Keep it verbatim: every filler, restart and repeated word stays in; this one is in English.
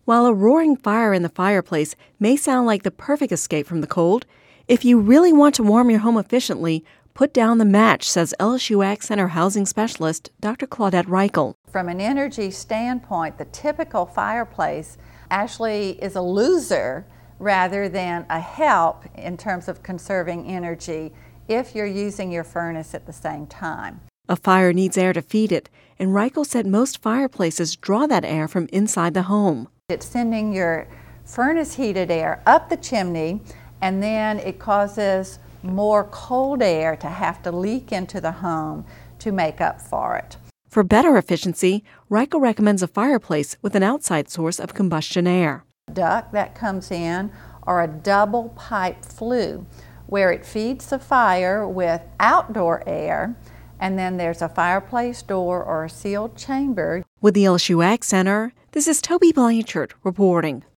While a roaring fire in the fireplace may sound like the perfect escape from the cold, if you really want to warm your home efficiently, put down the match, says L S U Ag Center housing specialist Doctor Claudette Reichel. From an energy standpoint, the typical fireplace actually is a loser rather than a help in terms of conserving energy if you're using your furnace at the same time. A fire needs air to feed it, and Reichel said most fireplaces draw that air from inside the home. It's sending your furnace heated air up the chimney, and then it causes more cold air to have to leak into the home to make up for it. For better efficiency, Reichel recommends a fireplace with an outside source of combustion air. Duct that comes in, or a double pipe flue, where it feeds the fire with outdoor air, and then there's a fireplace door or a sealed chamber. With the L S U Ag Center, this is Toby Blanchard reporting.